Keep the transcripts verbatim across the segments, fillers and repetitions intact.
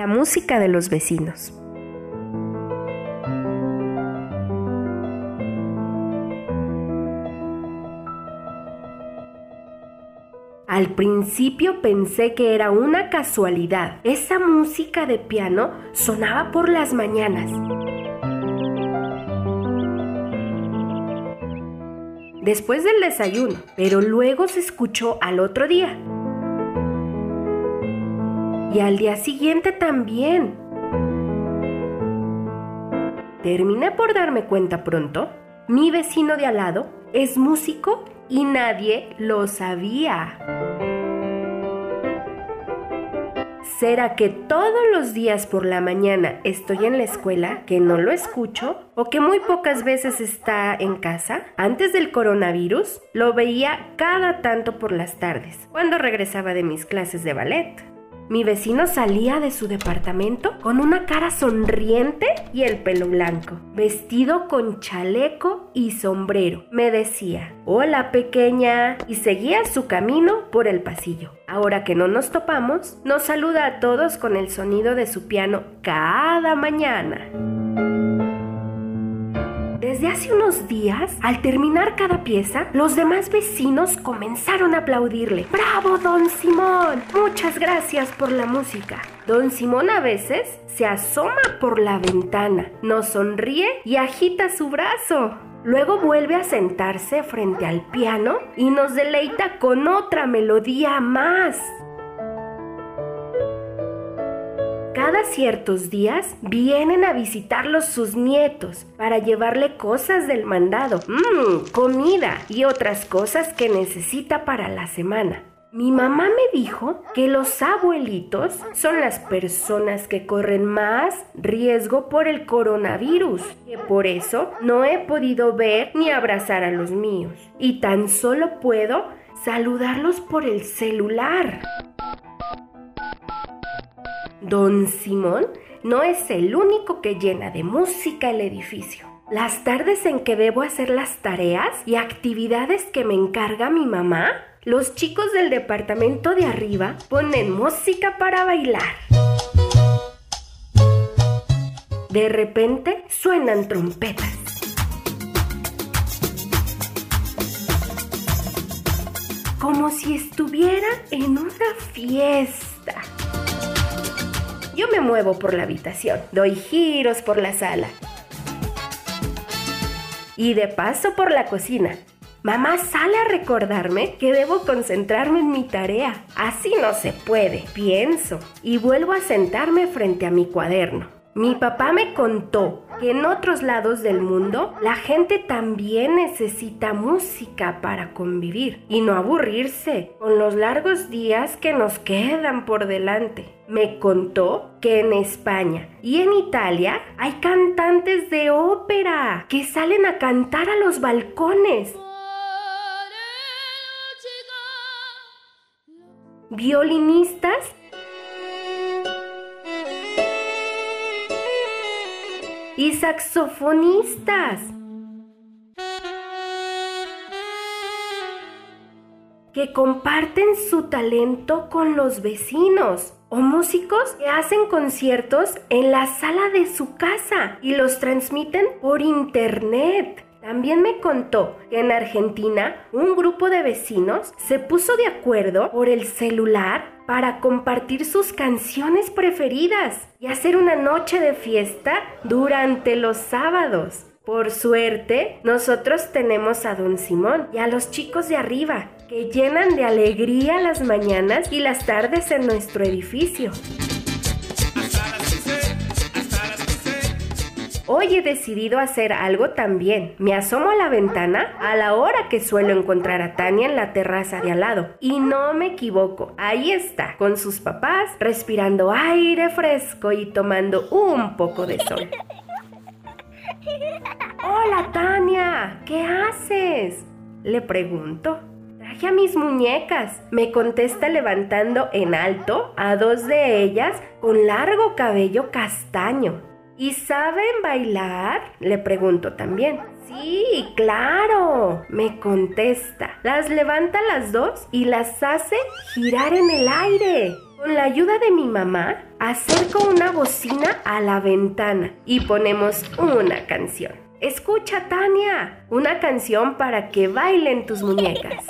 la música de los vecinos. Al principio pensé que era una casualidad. Esa música de piano sonaba por las mañanas. Después del desayuno, pero luego se escuchó al otro día. Y al día siguiente también. Terminé por darme cuenta pronto. Mi vecino de al lado es músico y nadie lo sabía. ¿Será que todos los días por la mañana estoy en la escuela, que no lo escucho, o que muy pocas veces está en casa? Antes del coronavirus, lo veía cada tanto por las tardes, cuando regresaba de mis clases de ballet. Mi vecino salía de su departamento con una cara sonriente y el pelo blanco, vestido con chaleco y sombrero. Me decía, hola pequeña, y seguía su camino por el pasillo. Ahora que no nos topamos, nos saluda a todos con el sonido de su piano cada mañana. Desde hace unos días, al terminar cada pieza, los demás vecinos comenzaron a aplaudirle. ¡Bravo, don Simón! Muchas gracias por la música. Don Simón a veces se asoma por la ventana, nos sonríe y agita su brazo. Luego vuelve a sentarse frente al piano y nos deleita con otra melodía más. Cada ciertos días vienen a visitarlos sus nietos para llevarle cosas del mandado, mmm, comida y otras cosas que necesita para la semana. Mi mamá me dijo que los abuelitos son las personas que corren más riesgo por el coronavirus, que por eso no he podido ver ni abrazar a los míos y tan solo puedo saludarlos por el celular. Don Simón no es el único que llena de música el edificio. Las tardes en que debo hacer las tareas y actividades que me encarga mi mamá, los chicos del departamento de arriba ponen música para bailar. De repente suenan trompetas. Como si estuviera en una fiesta. Yo me muevo por la habitación, doy giros por la sala y de paso por la cocina. Mamá sale a recordarme que debo concentrarme en mi tarea. Así no se puede, pienso, y vuelvo a sentarme frente a mi cuaderno. Mi papá me contó que en otros lados del mundo la gente también necesita música para convivir y no aburrirse con los largos días que nos quedan por delante. Me contó que en España y en Italia hay cantantes de ópera que salen a cantar a los balcones. Violinistas y saxofonistas que comparten su talento con los vecinos, o músicos que hacen conciertos en la sala de su casa y los transmiten por internet. También me contó que en Argentina un grupo de vecinos se puso de acuerdo por el celular para compartir sus canciones preferidas y hacer una noche de fiesta durante los sábados. Por suerte, nosotros tenemos a don Simón y a los chicos de arriba, que llenan de alegría las mañanas y las tardes en nuestro edificio. Hoy he decidido hacer algo también. Me asomo a la ventana a la hora que suelo encontrar a Tania en la terraza de al lado. Y no me equivoco, ahí está, con sus papás, respirando aire fresco y tomando un poco de sol. Hola Tania, ¿qué haces?, le pregunto. Traje a mis muñecas, me contesta levantando en alto a dos de ellas con largo cabello castaño. ¿Y saben bailar?, le pregunto también. Sí, claro, me contesta. Las levanta las dos y las hace girar en el aire, Con la ayuda de mi mamá, acerco una bocina a la ventana y ponemos una canción. Escucha, Tania, una canción para que bailen tus muñecas.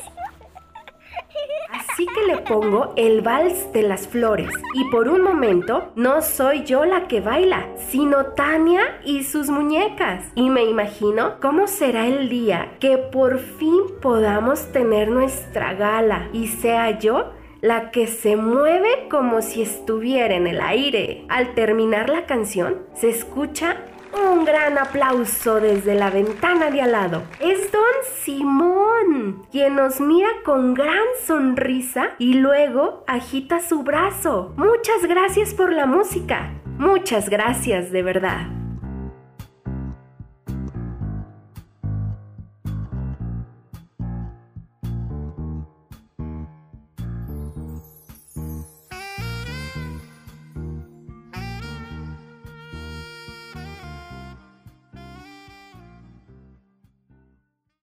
Así que le pongo el vals de las flores y por un momento no soy yo la que baila, sino Tania y sus muñecas. Y me imagino cómo será el día que por fin podamos tener nuestra gala y sea yo la que se mueve como si estuviera en el aire. Al terminar la canción, se escucha un gran aplauso desde la ventana de al lado. Es Don Simón, quien nos mira con gran sonrisa y luego agita su brazo. Muchas gracias por la música. Muchas gracias, de verdad.